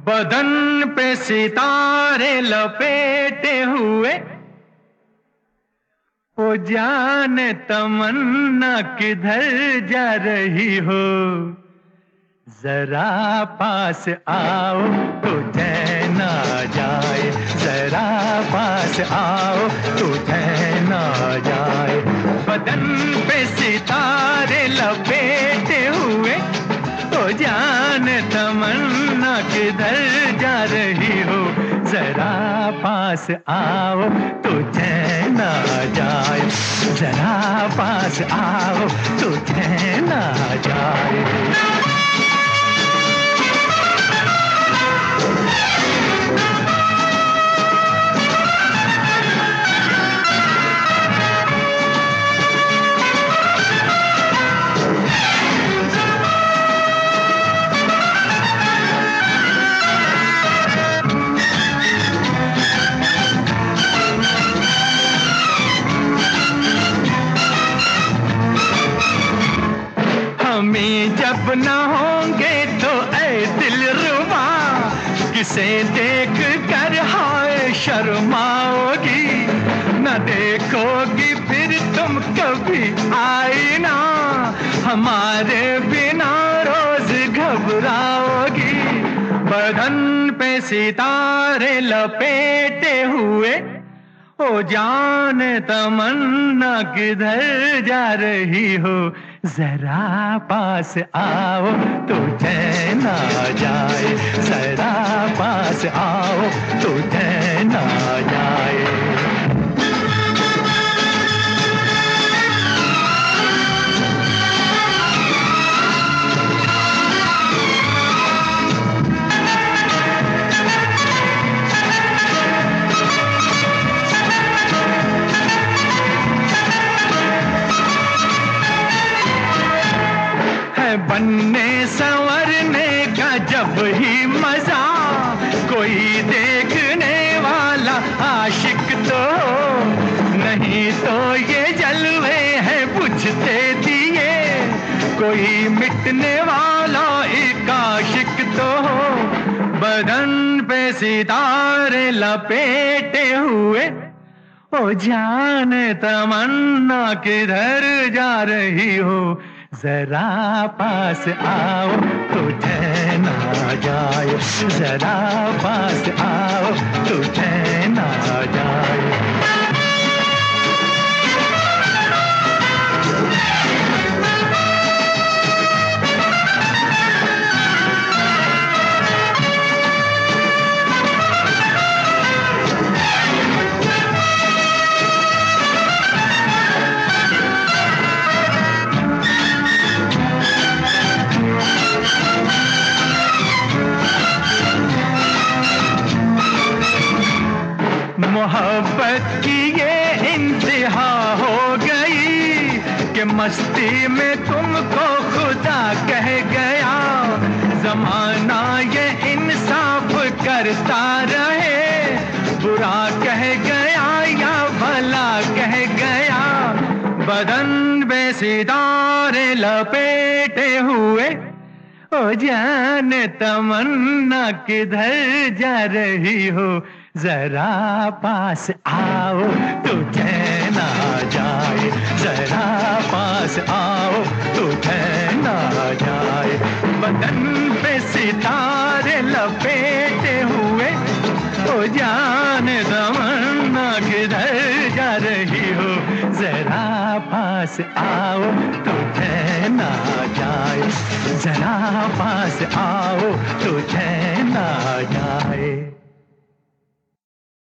बदन पे सितारे लपेटे हुए, ओ जाने तमन्ना किधर जा रही हो। जरा पास आओ तो चैन आ जाए, जरा पास आओ तो चैन आ जाए। बदन पे सितारे लपेटे हुए, ओ जाने तमन्ना किधर जा रही हो। जरा पास आओ तो चैन आ जाए, जरा पास आओ तो चैन आ जाए। हमें जब न होंगे तो ऐ दिलरुबा, किसे देख कर हाय शर्माओगी। न देखोगी फिर तुम कभी आईना, हमारे बिना रोज घबराओगी। बदन पे सितारे लपेटे हुए, ओ जाने तमन्ना किधर जा रही हो। जरा पास आओ तो चैन आ जाए, जरा पास आओ तो चैन आ जाए। बनने संवरने का जब ही मजा, कोई देखने वाला आशिक तो हो। नहीं तो ये जलवे हैं बुझते दिए, कोई मिटने वाला एक आशिक तो हो। बदन पे सितारे लपेटे हुए, ओ जाने तमन्ना किधर जा रही हो। जरा पास आओ तो चैन आ जाए, जरा पास आओ तो चैन आ जाए। मोहब्बत की ये इंतहा हो गई कि मस्ती में तुमको खुदा कह गया। जमाना ये इंसाफ करता रहे, बुरा कह गया या भला कह गया। बदन पे सितारे लपेटे हुए, ओ जाने तमन्ना किधर जा रही हो। जरा पास आओ तो चैन आ जाए, जरा पास आओ तो चैन आ जाए। बदन पे सितारे लपेटे हुए, ओ जाने तमन्ना किधर जा रही हो। जरा पास आओ तो चैन आ जाए, जरा पास आओ तो चैन आ जाए।